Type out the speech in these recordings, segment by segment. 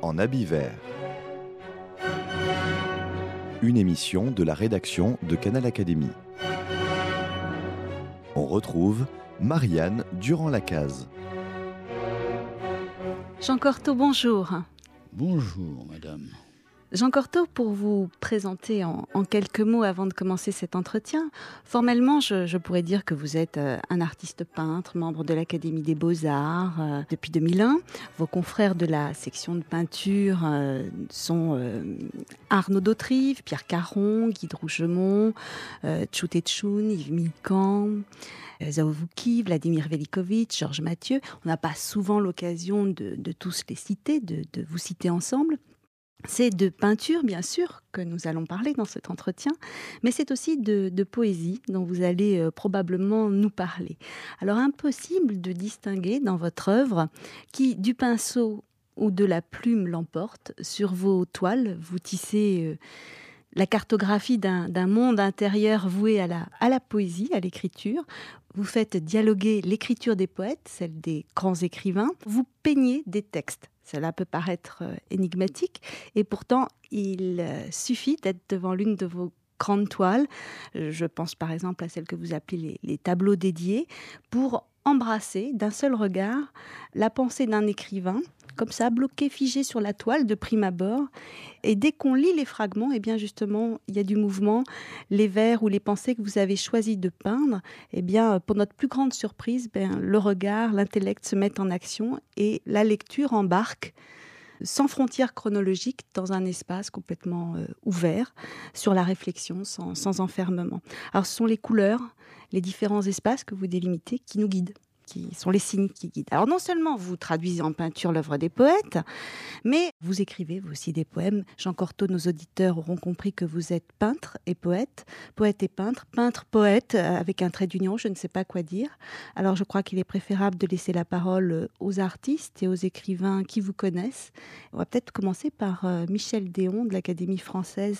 en habit vert. Une émission de la rédaction de Canal Académie. On retrouve Marianne Durand-Lacaze. Jean Cortot, bonjour. Bonjour, madame. Jean Cortot, pour vous présenter en quelques mots avant de commencer cet entretien, formellement, je pourrais dire que vous êtes un artiste peintre, membre de l'Académie des Beaux-Arts depuis 2001. Vos confrères de la section de peinture sont Arnaud Dautrive, Pierre Caron, Guy Rougemont, Tchou Tetchoun, Yves Milcan, Zhao Vuki, Vladimir Velikovic, Georges Mathieu. On n'a pas souvent l'occasion de tous les citer, de vous citer ensemble. C'est de peinture, bien sûr, que nous allons parler dans cet entretien, mais c'est aussi de poésie dont vous allez probablement nous parler. Alors, impossible de distinguer dans votre œuvre qui, du pinceau ou de la plume l'emporte, sur vos toiles, vous tissez la cartographie d'un monde intérieur voué à la poésie, à l'écriture. Vous faites dialoguer l'écriture des poètes, celle des grands écrivains. Vous peignez des textes. Cela peut paraître énigmatique, et pourtant, il suffit d'être devant l'une de vos grandes toiles, je pense par exemple à celle que vous appelez les tableaux dédiés, pour embrasser d'un seul regard la pensée d'un écrivain, comme ça, bloqué, figé sur la toile de prime abord. Et dès qu'on lit les fragments, eh bien justement, il y a du mouvement. Les vers ou les pensées que vous avez choisi de peindre, eh bien, pour notre plus grande surprise, le regard, l'intellect se mettent en action et la lecture embarque sans frontières chronologiques dans un espace complètement ouvert sur la réflexion, sans enfermement. Alors, ce sont les couleurs, les différents espaces que vous délimitez qui nous guident, qui sont les signes qui guident. Alors non seulement vous traduisez en peinture l'œuvre des poètes, mais vous écrivez vous aussi des poèmes. Jean Cortot, nos auditeurs auront compris que vous êtes peintre et poète et peintre, poète, avec un trait d'union, je ne sais pas quoi dire. Alors je crois qu'il est préférable de laisser la parole aux artistes et aux écrivains qui vous connaissent. On va peut-être commencer par Michel Déon de l'Académie française.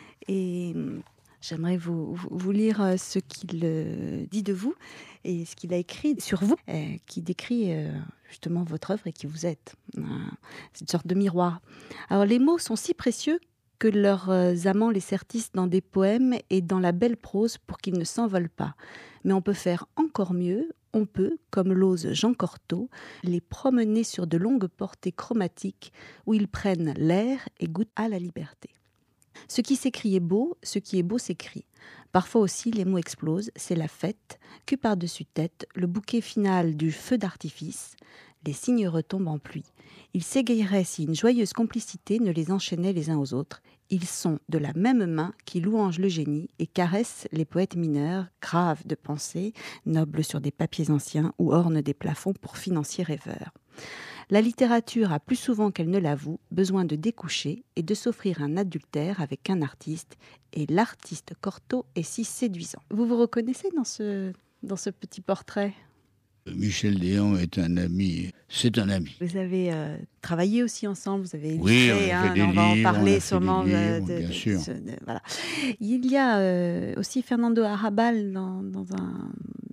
Et j'aimerais vous lire ce qu'il dit de vous et ce qu'il a écrit sur vous, qui décrit justement votre œuvre et qui vous êtes. C'est une sorte de miroir. Alors les mots sont si précieux que leurs amants les sertissent dans des poèmes et dans la belle prose pour qu'ils ne s'envolent pas. Mais on peut faire encore mieux. On peut, comme l'ose Jean Cortot, les promener sur de longues portées chromatiques où ils prennent l'air et goûtent à la liberté. Ce qui s'écrit est beau, ce qui est beau s'écrit. Parfois aussi, les mots explosent, c'est la fête, que par-dessus tête, le bouquet final du feu d'artifice, les signes retombent en pluie. Ils s'égayeraient si une joyeuse complicité ne les enchaînait les uns aux autres. Ils sont de la même main qui louange le génie et caresse les poètes mineurs, graves de pensée, nobles sur des papiers anciens ou ornent des plafonds pour financiers rêveurs. La littérature a plus souvent qu'elle ne l'avoue besoin de découcher et de s'offrir un adultère avec un artiste. Et l'artiste Cortot est si séduisant. Vous vous reconnaissez dans ce petit portrait ? Michel Déon est un ami. C'est un ami. Vous avez travaillé aussi ensemble, vous avez illustré, on va en parler sûrement. Bien sûr. Voilà. Il y a aussi Fernando Arrabal dans un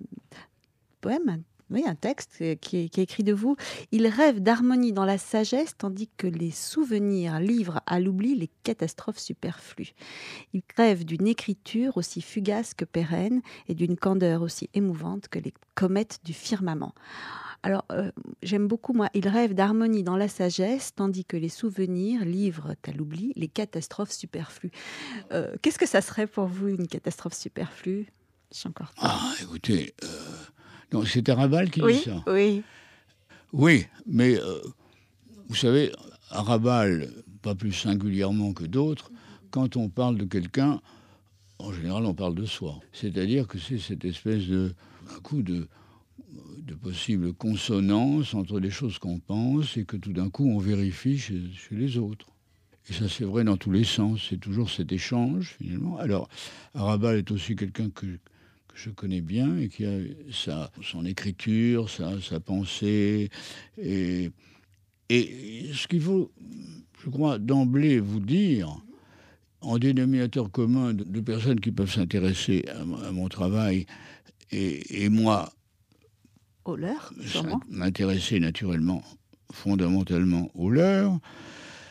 poème. Oui, un texte qui est écrit de vous. Il rêve d'harmonie dans la sagesse, tandis que les souvenirs livrent à l'oubli les catastrophes superflues. Il rêve d'une écriture aussi fugace que pérenne et d'une candeur aussi émouvante que les comètes du firmament. Alors, j'aime beaucoup, moi, il rêve d'harmonie dans la sagesse, tandis que les souvenirs livrent à l'oubli les catastrophes superflues. Qu'est-ce que ça serait pour vous, une catastrophe superflue, Jean Cortot ? Ah, écoutez... Non, c'est Arrabal qui dit ça. Oui, mais vous savez, Arrabal, pas plus singulièrement que d'autres, quand on parle de quelqu'un, en général, on parle de soi. C'est-à-dire que c'est cette espèce de possible consonance entre les choses qu'on pense et que tout d'un coup, on vérifie chez les autres. Et ça, c'est vrai dans tous les sens. C'est toujours cet échange, finalement. Alors, Arrabal est aussi quelqu'un que je connais bien et qui a son écriture, sa pensée. Et ce qu'il faut, je crois, d'emblée vous dire, en dénominateur commun de personnes qui peuvent s'intéresser à mon travail, et moi, au leur, sûrement. M'intéresser naturellement, fondamentalement au leur,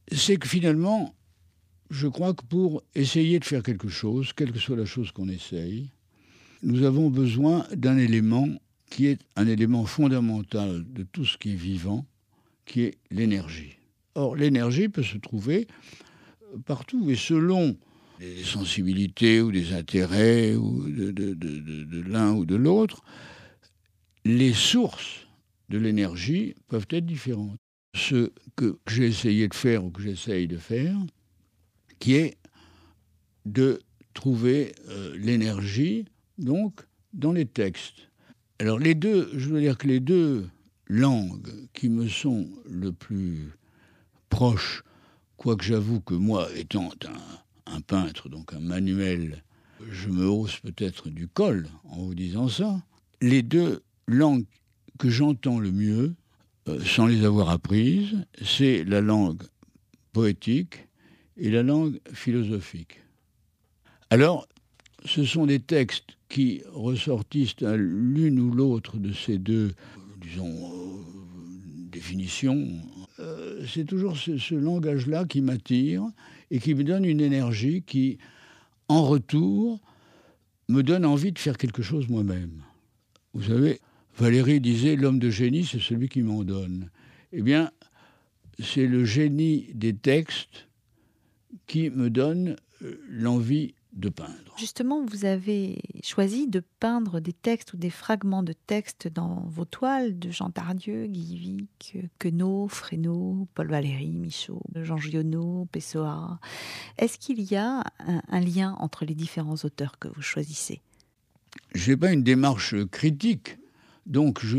c'est que finalement, je crois que pour essayer de faire quelque chose, quelle que soit la chose qu'on essaye, nous avons besoin d'un élément qui est un élément fondamental de tout ce qui est vivant, qui est l'énergie. Or, l'énergie peut se trouver partout, et selon des sensibilités ou des intérêts ou de l'un ou de l'autre, les sources de l'énergie peuvent être différentes. Ce que j'ai essayé de faire ou que j'essaye de faire, qui est de trouver l'énergie, donc, dans les textes. Alors, je veux dire que les deux langues qui me sont le plus proches, quoique j'avoue que moi, étant un peintre, donc un manuel, je me hausse peut-être du col en vous disant ça, les deux langues que j'entends le mieux, sans les avoir apprises, c'est la langue poétique et la langue philosophique. Alors, ce sont des textes qui ressortissent à l'une ou l'autre de ces deux, disons, définitions. C'est toujours ce langage-là qui m'attire et qui me donne une énergie qui, en retour, me donne envie de faire quelque chose moi-même. Vous savez, Valéry disait « l'homme de génie, c'est celui qui m'en donne ». Eh bien, c'est le génie des textes qui me donne l'envie de peindre. Justement, vous avez choisi de peindre des textes ou des fragments de textes dans vos toiles de Jean Tardieu, Guy Vic, Queneau, Fresneau, Paul Valéry, Michaud, Jean Giono, Pessoa. Est-ce qu'il y a un lien entre les différents auteurs que vous choisissez ? Je n'ai pas une démarche critique, donc je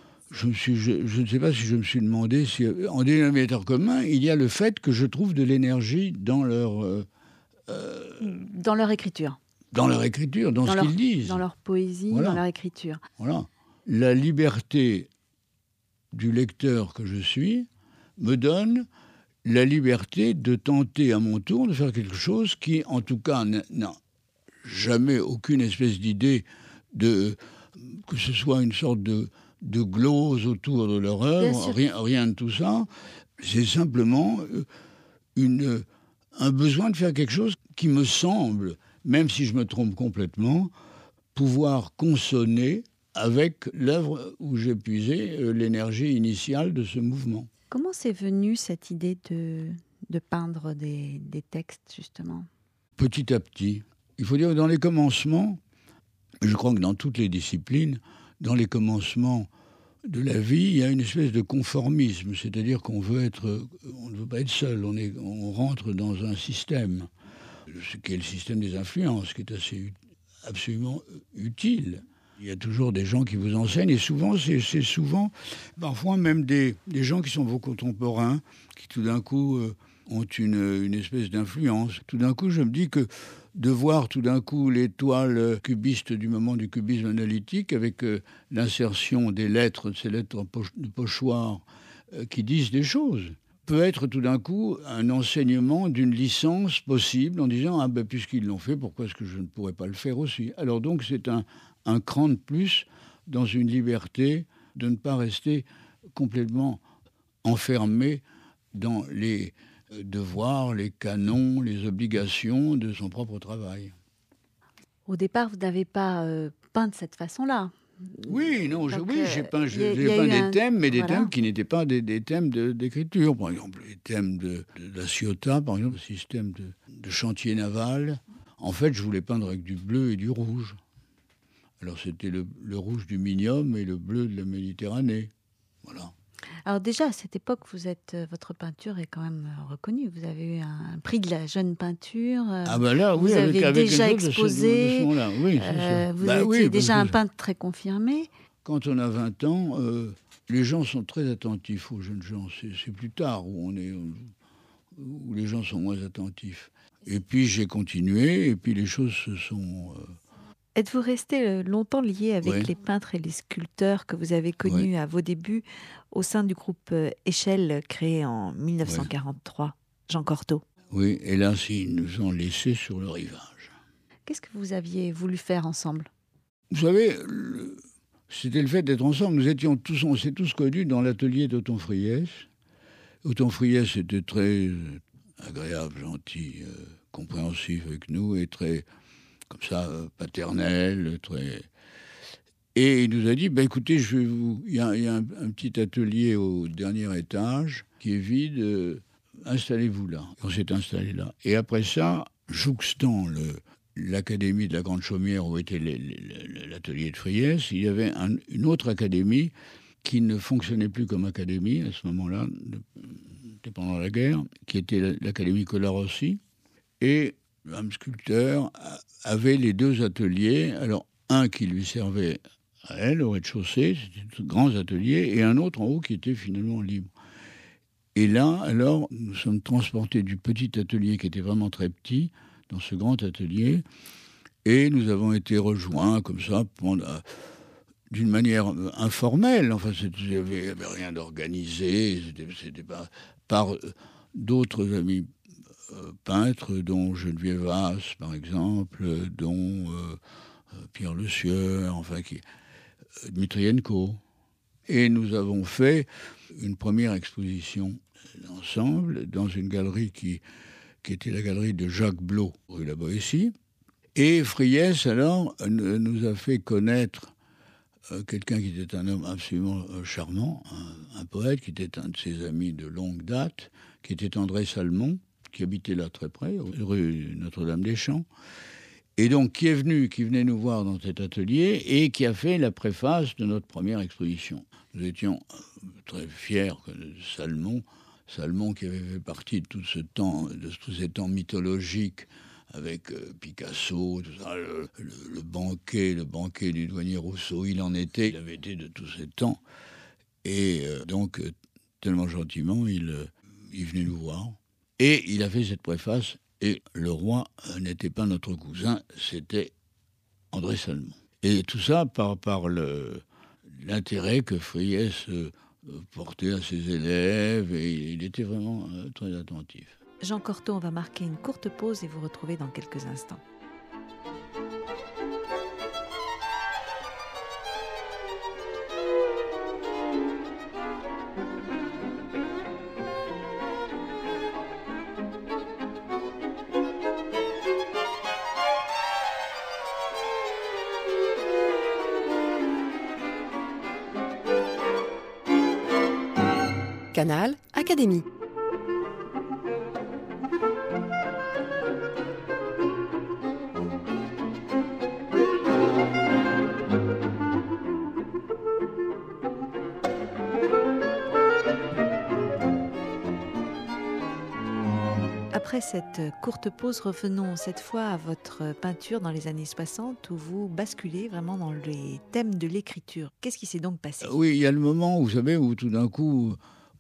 ne sais pas si je me suis demandé si, en dénominateur commun, il y a le fait que je trouve de l'énergie dans leur écriture. Dans leur écriture, dans ce qu'ils disent. Dans leur poésie, voilà. Dans leur écriture. Voilà. La liberté du lecteur que je suis me donne la liberté de tenter à mon tour de faire quelque chose qui, en tout cas, n'a jamais aucune espèce d'idée que ce soit une sorte de glose autour de leur œuvre, rien de tout ça. C'est simplement un besoin de faire quelque chose qui me semble, même si je me trompe complètement, pouvoir consonner avec l'œuvre où j'ai puisé l'énergie initiale de ce mouvement. Comment c'est venu cette idée de peindre des textes, justement ? Petit à petit. Il faut dire que dans les commencements, je crois que dans toutes les disciplines, dans les commencements de la vie, il y a une espèce de conformisme, c'est-à-dire on ne veut pas être seul, on rentre dans un système, ce qui est le système des influences, qui est absolument utile. Il y a toujours des gens qui vous enseignent, et souvent, c'est souvent, parfois même des gens qui sont vos contemporains, qui tout d'un coup ont une espèce d'influence. Tout d'un coup, je me dis que de voir tout d'un coup les toiles cubistes du moment du cubisme analytique, avec l'insertion des lettres, de ces lettres de pochoir qui disent des choses, peut être tout d'un coup un enseignement d'une licence possible en disant « Ah ben puisqu'ils l'ont fait, pourquoi est-ce que je ne pourrais pas le faire aussi ?» Alors donc c'est un cran de plus dans une liberté de ne pas rester complètement enfermé dans les devoirs, les canons, les obligations de son propre travail. Au départ, vous n'avez pas peint de cette façon-là. Oui, non, j'ai peint des thèmes, mais des thèmes qui n'étaient pas des thèmes d'écriture. Par exemple, les thèmes de la Ciotat, par exemple, le système de chantier naval. En fait, je voulais peindre avec du bleu et du rouge. Alors, c'était le rouge du Minium et le bleu de la Méditerranée. Voilà. Alors déjà, à cette époque, votre peinture est quand même reconnue. Vous avez eu un prix de la jeune peinture. Ah ben là, oui, vous avez avec déjà exposé. Oui, vous étiez déjà un peintre très confirmé. Quand on a 20 ans, les gens sont très attentifs aux jeunes gens. C'est plus tard où les gens sont moins attentifs. Et puis j'ai continué, et puis les choses se sont... Êtes-vous resté longtemps lié avec les peintres et les sculpteurs que vous avez connus à vos débuts au sein du groupe Échelle créé en 1943, Jean Cortot? Oui, hélas, ils nous ont laissés sur le rivage. Qu'est-ce que vous aviez voulu faire ensemble? Vous savez, c'était le fait d'être ensemble. On s'est tous connus dans l'atelier d'Othon Friès, Autant Friès était très agréable, gentil, compréhensif avec nous, et très, comme ça, paternel, très... Et il nous a dit, écoutez, il y a un petit atelier au dernier étage qui est vide, installez-vous là. On s'est installé là. Et après ça, jouxtant l'académie de la Grande Chaumière où était l'atelier de Friès, il y avait une autre académie qui ne fonctionnait plus comme académie à ce moment-là, c'était pendant la guerre, qui était l'académie Colarossi. Et un sculpteur avait les deux ateliers. Alors, un qui lui servait à elle, au rez-de-chaussée, c'était de grands ateliers, et un autre en haut qui était finalement libre. Et là, alors, nous sommes transportés du petit atelier qui était vraiment très petit, dans ce grand atelier, et nous avons été rejoints comme ça, d'une manière informelle. Enfin, il n'y avait rien d'organisé, c'était pas par d'autres amis peintres, dont Geneviève Haas, par exemple, dont Pierre Le Sieur, enfin, Dmitrienko. Et nous avons fait une première exposition ensemble dans une galerie qui était la galerie de Jacques Blot, rue La Boétie. Et Friès, alors, nous a fait connaître quelqu'un qui était un homme absolument charmant, un poète qui était un de ses amis de longue date, qui était André Salmon, qui habitait là très près, rue Notre-Dame-des-Champs, et donc qui venait nous voir dans cet atelier et qui a fait la préface de notre première exposition. Nous étions très fiers de Salmon qui avait fait partie de tout ce temps, de tous ces temps mythologiques avec Picasso, tout ça, le banquet du douanier Rousseau, il avait été de tous ces temps. Et donc, tellement gentiment, il venait nous voir. Et il a fait cette préface, et le roi n'était pas notre cousin, c'était André Salmon. Et tout ça par l'intérêt que Friès portait à ses élèves, et il était vraiment très attentif. Jean Cortot, on va marquer une courte pause et vous retrouver dans quelques instants. Canal Académie. Après cette courte pause, revenons cette fois à votre peinture dans les années 60 où vous basculez vraiment dans les thèmes de l'écriture. Qu'est-ce qui s'est donc passé ? Oui, il y a le moment, vous savez, où tout d'un coup,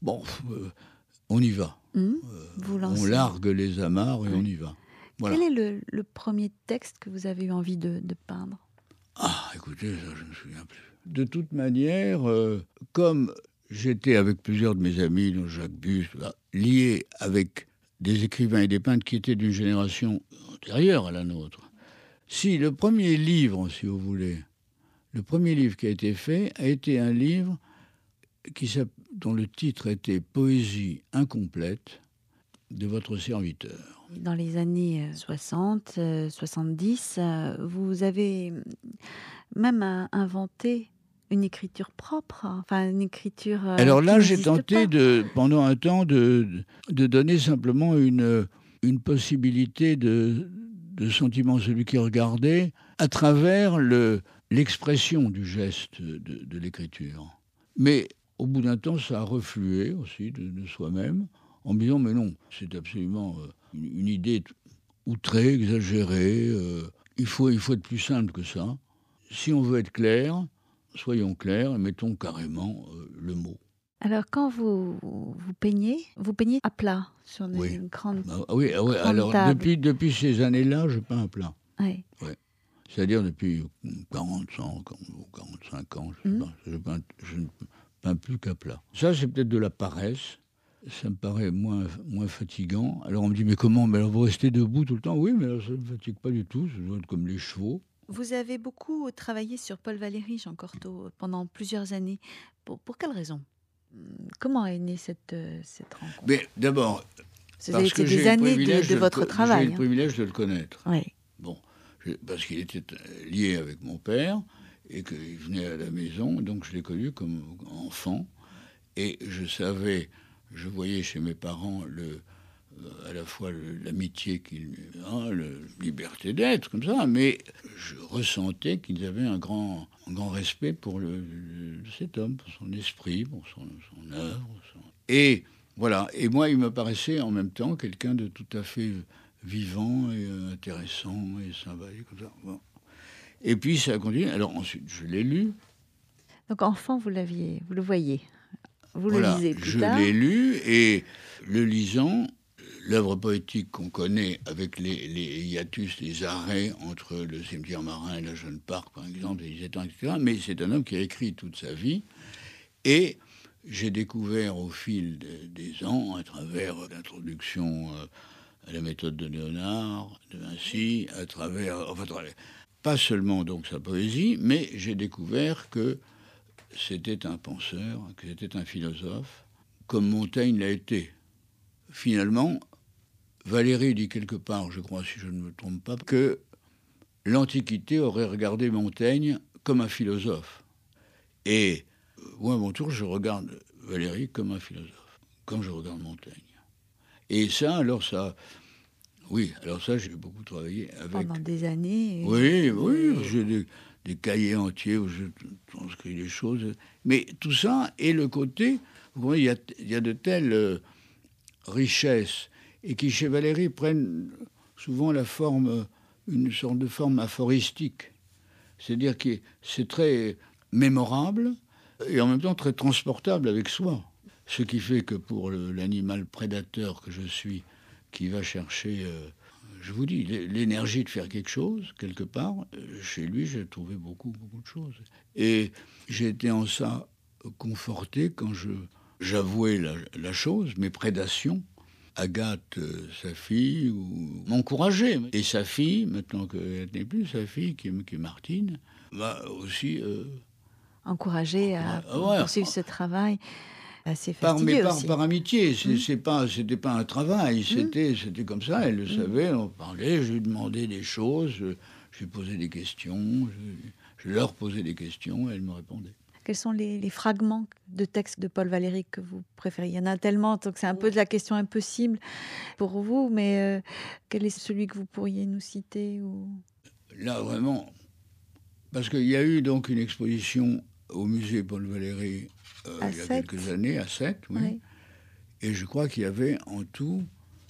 on y va. Vous lancez. On largue les amarres et on y va. Voilà. Quel est le premier texte que vous avez eu envie de peindre ? Ah, écoutez, ça, je ne me souviens plus. De toute manière, comme j'étais avec plusieurs de mes amis, dont Jacques Buste, liés avec des écrivains et des peintres qui étaient d'une génération antérieure à la nôtre. Si le premier livre, si vous voulez, le premier livre qui a été fait a été un livre dont le titre était « Poésie incomplète de votre serviteur ». Dans les années 60, 70, vous avez même inventé une écriture propre, enfin une écriture. Alors là, j'ai tenté pendant un temps de donner simplement une possibilité de sentiment, celui qui regardait, à travers l'expression du geste de l'écriture. Mais au bout d'un temps, ça a reflué aussi de soi-même, en me disant, mais non, c'est absolument une idée outrée, exagérée. Il faut être plus simple que ça. Si on veut être clair, soyons clairs et mettons carrément le mot. Alors, quand vous peignez à plat sur des grandes oui, alors tables. depuis ces années-là, je peins à plat. Oui. Ouais. C'est-à-dire depuis 45 ans, je ne peins plus qu'à plat. Ça, c'est peut-être de la paresse. Ça me paraît moins fatigant. Alors on me dit, mais comment ? Mais alors vous restez debout tout le temps ? Oui, mais alors, ça ne me fatigue pas du tout. Ça doit être comme les chevaux. Vous avez beaucoup travaillé sur Paul Valéry, Jean Cortot, pendant plusieurs années. Pour quelle raison ? Comment est née cette rencontre? Mais d'abord, parce que C'est j'ai des le années privilège de votre j'ai travail. le privilège de le connaître. Oui. Bon, parce qu'il était lié avec mon père et qu'il venait à la maison, donc je l'ai connu comme enfant. Et je voyais chez mes parents à la fois l'amitié qu'il a, la liberté d'être, comme ça, mais je ressentais qu'ils avaient un grand respect pour cet homme, pour son esprit, pour son œuvre. Et voilà, et moi, il me paraissait en même temps quelqu'un de tout à fait vivant et intéressant et sympathique, comme ça. Bon. Et puis ça a continué. Alors ensuite, je l'ai lu. Donc enfant, vous le voyez. Vous le Voilà, lisez plus je tard. l'ai lu et le lisant, l'œuvre poétique qu'on connaît avec les hiatus, les arrêts entre le cimetière marin et la Jeune Parc, par exemple, les étangs, etc. Mais c'est un homme qui a écrit toute sa vie. Et j'ai découvert au fil des ans, à travers l'introduction à la méthode de Léonard, de Vinci, pas seulement donc sa poésie, mais j'ai découvert que c'était un penseur, que c'était un philosophe, comme Montaigne l'a été. Finalement, Valéry dit quelque part, je crois, si je ne me trompe pas, que l'Antiquité aurait regardé Montaigne comme un philosophe. Et moi, à mon tour, je regarde Valéry comme un philosophe, comme je regarde Montaigne. Et ça, j'ai beaucoup travaillé avec... Pendant des années. Oui, j'ai des cahiers entiers où je transcris les choses. Mais tout ça, et le côté, vous voyez, il y a de telles richesses, et qui chez Valéry prennent souvent une sorte de forme aphoristique. C'est-à-dire que c'est très mémorable, et en même temps très transportable avec soi. Ce qui fait que pour l'animal prédateur que je suis, qui va chercher... je vous dis, l'énergie de faire quelque chose, quelque part, chez lui, j'ai trouvé beaucoup de choses. Et j'ai été en ça conforté quand j'avouais la chose, mes prédations. Agathe, sa fille, m'encourageait. Et sa fille, maintenant qu'elle n'est plus, sa fille, qui est Martine, m'a aussi... encouragé à poursuivre ce travail. C'est fastidieux aussi. Par amitié, c'était pas un travail, c'était comme ça, elle le savait, on parlait, je lui demandais des choses, je lui posais des questions, je leur posais des questions, et elle me répondait. Quels sont les fragments de textes de Paul Valéry que vous préférez? Il y en a tellement, donc c'est un peu de la question impossible pour vous, mais quel est celui que vous pourriez nous citer Là, vraiment, parce qu'il y a eu donc une exposition au musée Paul Valéry il y a quelques années, à Sète, oui. Et je crois qu'il y avait en tout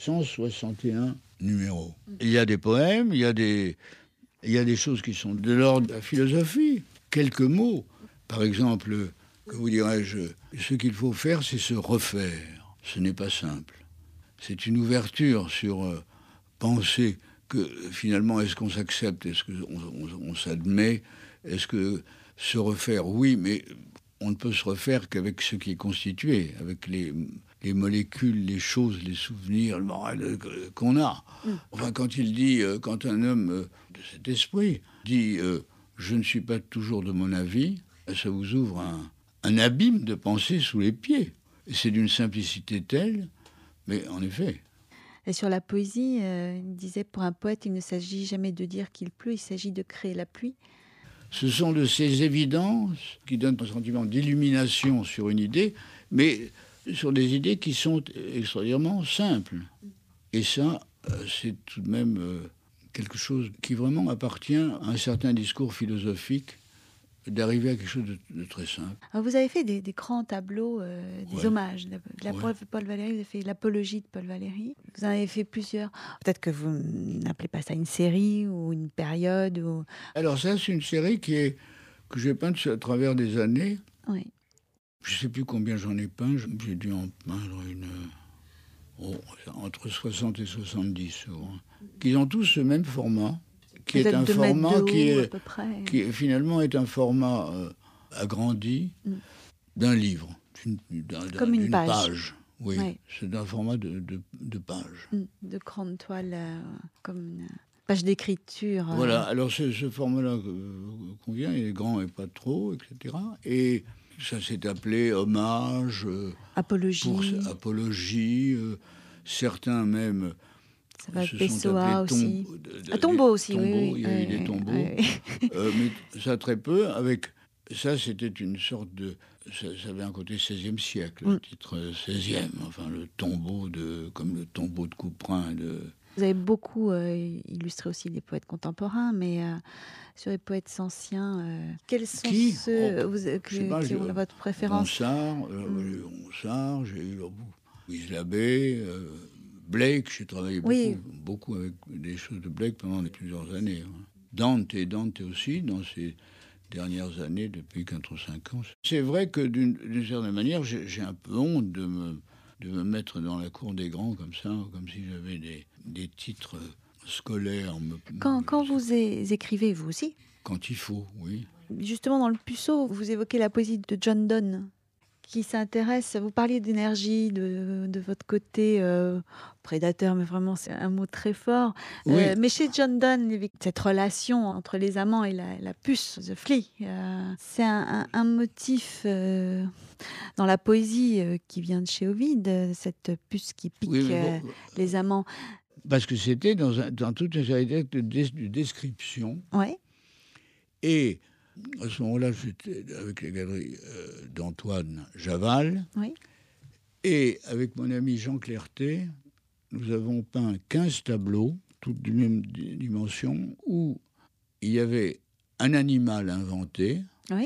161 numéros. Il y a des poèmes, il y a des choses qui sont de l'ordre de la philosophie. Quelques mots. Par exemple, que vous dirais-je, ce qu'il faut faire, c'est se refaire. Ce n'est pas simple. C'est une ouverture sur penser que finalement, est-ce qu'on s'accepte, est-ce qu'on s'admet, est-ce que se refaire, oui, mais on ne peut se refaire qu'avec ce qui est constitué, avec les molécules, les choses, les souvenirs, le moral qu'on a. Enfin, quand un homme de cet esprit dit je ne suis pas toujours de mon avis, ça vous ouvre un abîme de pensée sous les pieds. Et c'est d'une simplicité telle, mais en effet. Et sur la poésie, il disait, pour un poète, il ne s'agit jamais de dire qu'il pleut, il s'agit de créer la pluie. Ce sont de ces évidences qui donnent un sentiment d'illumination sur une idée, mais sur des idées qui sont extraordinairement simples. Et ça, c'est tout de même quelque chose qui vraiment appartient à un certain discours philosophique, d'arriver à quelque chose de très simple. Alors vous avez fait des grands tableaux, des hommages de Paul Valéry, vous avez fait l'apologie de Paul Valéry. Vous en avez fait plusieurs. Peut-être que vous n'appelez pas ça une série ou une période. Alors ça, c'est une série que j'ai peinte à travers des années. Oui. Je ne sais plus combien j'en ai peint. J'ai dû en peindre entre 60 et 70 souvent. Qui ont tous ce même format. Qui est un format qui finalement est un format agrandi d'un livre, d'une page. Oui, c'est un format de page. De grande toile, comme une page d'écriture. Voilà, alors ce format-là convient, il est grand et pas trop, etc. Et ça s'est appelé hommage, Apologie. certains même Ça va se sont Pessoa appelés aussi. Tombeau aussi, oui. Il y a eu des tombeaux. Mais ça très peu. Ça, c'était une sorte de... Ça avait un côté 16e siècle, le titre 16e. Enfin, le tombeau comme le tombeau de Couperin. Vous avez beaucoup illustré aussi des poètes contemporains, mais sur les poètes anciens, quels sont ceux qui ont votre préférence? Ronsard, j'ai eu Louise Labbé, Blake, j'ai travaillé beaucoup avec des choses de Blake pendant plusieurs années. Dante aussi, dans ces dernières années, depuis 4 ou 5 ans. C'est vrai que d'une certaine manière, j'ai un peu honte de me mettre dans la cour des grands comme ça, comme si j'avais des titres scolaires. Quand vous écrivez, vous aussi? Quand il faut, oui. Justement, dans le Puceau, vous évoquez la poésie de John Donne, qui s'intéresse, vous parliez d'énergie, de votre côté prédateur, mais vraiment c'est un mot très fort. Oui. Mais chez John Donne, il y avait cette relation entre les amants et la puce, the flea. C'est un motif dans la poésie qui vient de chez Ovide, cette puce qui pique les amants. Parce que c'était dans toute une série de descriptions. Ouais. Et à ce moment-là, j'étais avec les galeries d'Antoine Javal. Oui. Et avec mon ami Jean Clerté, nous avons peint 15 tableaux, toutes d'une même dimension, où il y avait un animal inventé,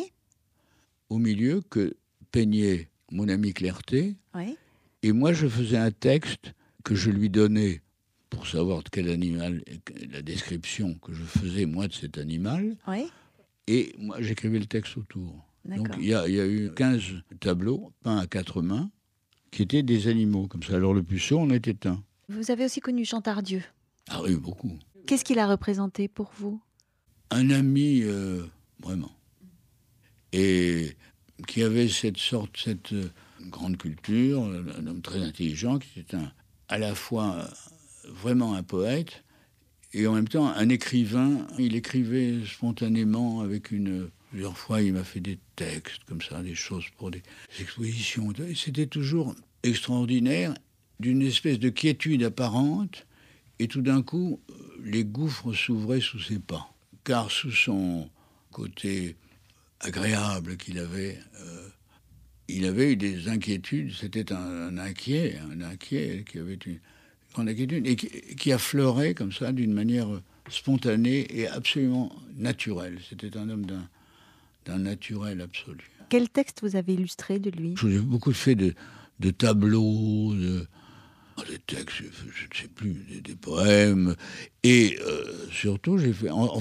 au milieu, que peignait mon ami Clerté. Oui. Et moi, je faisais un texte que je lui donnais pour savoir de quel animal, la description que je faisais, moi, de cet animal. Oui. Et moi, j'écrivais le texte autour. D'accord. Donc, il y a eu 15 tableaux peints à 4 mains qui étaient des animaux, comme ça. Alors, le Puceau en était un. Vous avez aussi connu Jean Tardieu. Ah oui, beaucoup. Qu'est-ce qu'il a représenté pour vous? Un ami, vraiment. Et qui avait cette grande culture, un homme très intelligent, qui était à la fois vraiment un poète, et en même temps, un écrivain. Il écrivait spontanément plusieurs fois, il m'a fait des textes comme ça, des choses pour des expositions. Et c'était toujours extraordinaire, d'une espèce de quiétude apparente. Et tout d'un coup, les gouffres s'ouvraient sous ses pas. Car sous son côté agréable qu'il avait, il avait eu des inquiétudes. C'était un inquiet qui avait une grande inquiétude, et qui affleurait comme ça d'une manière spontanée et absolument naturelle. C'était un homme d'un naturel absolu. Quel texte vous avez illustré de lui? J'ai beaucoup fait de tableaux, des textes, je ne sais plus, des poèmes, et surtout j'ai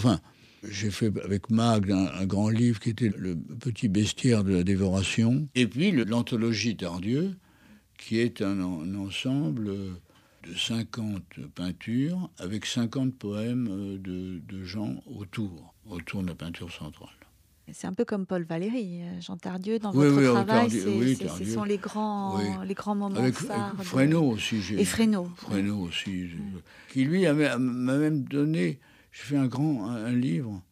fait avec Magde un grand livre qui était le petit bestiaire de la dévoration, et puis l'anthologie Tardieu, qui est un ensemble de 50 peintures avec 50 poèmes de gens autour de la peinture centrale. C'est un peu comme Paul Valéry, Jean Tardieu, dans votre travail, ce sont les grands moments avec phares. Fresneau aussi. Et Fresneau. Fresneau aussi, qui lui m'a même donné, j'ai fait un grand livre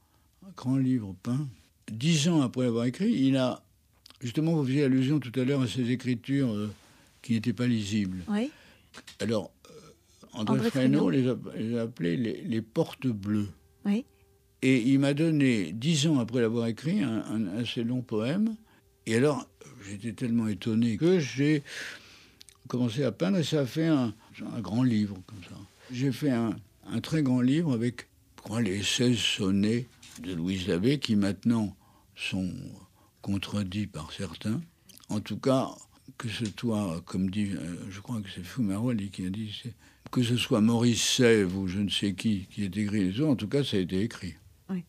peint. 10 ans après avoir écrit, il a, justement, vous faisiez allusion tout à l'heure à ces écritures qui n'étaient pas lisibles. Oui. Alors, André Fresneau les a appelés les portes bleues. Oui. Et il m'a donné, 10 ans après l'avoir écrit, un assez long poème. Et alors, j'étais tellement étonné que j'ai commencé à peindre, et ça a fait un grand livre, comme ça. J'ai fait un très grand livre avec les 16 sonnets de Louise Labbé, qui maintenant sont contredits par certains. En tout cas, que ce soit, comme dit, je crois que c'est Fumaroli qui a dit, que ce soit Maurice Sèvres ou je ne sais qui ait écrit les autres, en tout cas, ça a été écrit. Oui.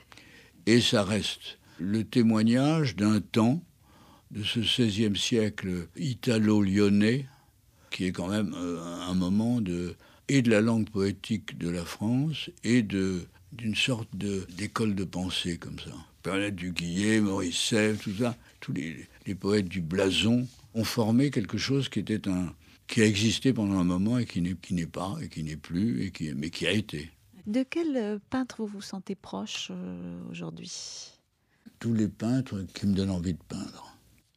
Et ça reste le témoignage d'un temps, de ce XVIe siècle italo-lyonnais, qui est quand même un moment de la langue poétique de la France et d'une sorte d'école de pensée comme ça. Bernadette du Guillet, Maurice Sèvres, tout ça, tous les poètes du blason ont formé quelque chose qui a existé pendant un moment et qui n'est pas, et qui n'est plus, mais qui a été. De quel peintre vous vous sentez proche aujourd'hui? Tous les peintres qui me donnent envie de peindre.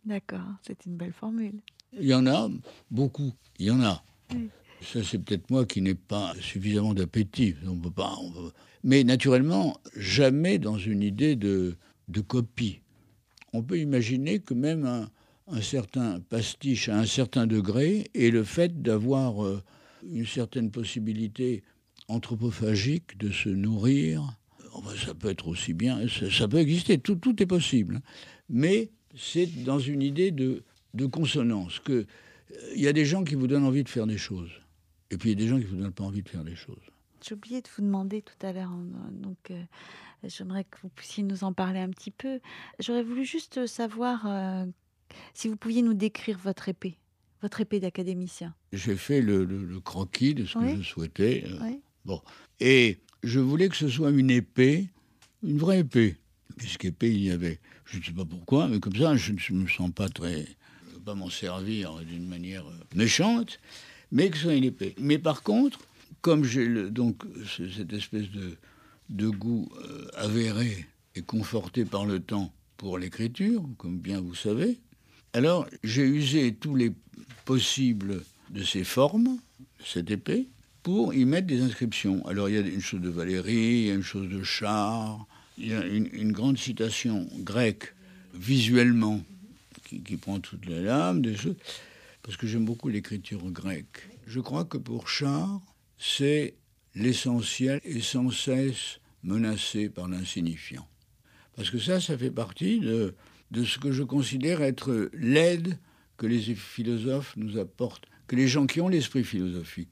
D'accord, c'est une belle formule. Il y en a beaucoup, il y en a. Oui. Ça, c'est peut-être moi qui n'ai pas suffisamment d'appétit. Mais naturellement, jamais dans une idée de copie. On peut imaginer que même un certain pastiche à un certain degré et le fait d'avoir une certaine possibilité anthropophagique de se nourrir, ça peut être aussi bien, ça peut exister, tout est possible. Mais c'est dans une idée de consonance, qu'il y a des gens qui vous donnent envie de faire des choses. Et puis il y a des gens qui ne vous donnent pas envie de faire des choses. J'ai oublié de vous demander tout à l'heure, donc j'aimerais que vous puissiez nous en parler un petit peu. J'aurais voulu juste savoir si vous pouviez nous décrire votre épée d'académicien. J'ai fait le croquis de ce que je souhaitais. Oui. Bon. Et je voulais que ce soit une épée, une vraie épée. Puisqu'épée il y avait. Je ne sais pas pourquoi, mais comme ça, je ne me sens pas très... Je ne veux pas m'en servir d'une manière méchante, mais que ce soit une épée. Mais par contre, comme j'ai donc cette espèce de goût avéré et conforté par le temps pour l'écriture, comme bien vous savez, alors j'ai usé tous les possibles de ces formes, cette épée, pour y mettre des inscriptions. Alors il y a une chose de Valérie, il y a une chose de Char, il y a une grande citation grecque, visuellement, qui prend toute la lame, des choses, parce que j'aime beaucoup l'écriture grecque. Je crois que pour Char, c'est l'essentiel et sans cesse menacé par l'insignifiant. Parce que ça fait partie de ce que je considère être l'aide que les philosophes nous apportent, que les gens qui ont l'esprit philosophique,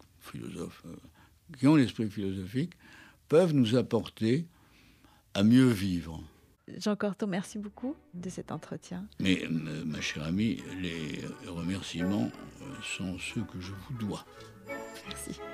peuvent nous apporter à mieux vivre. Jean Cortot, merci beaucoup de cet entretien. Mais ma chère amie, les remerciements sont ceux que je vous dois. Merci.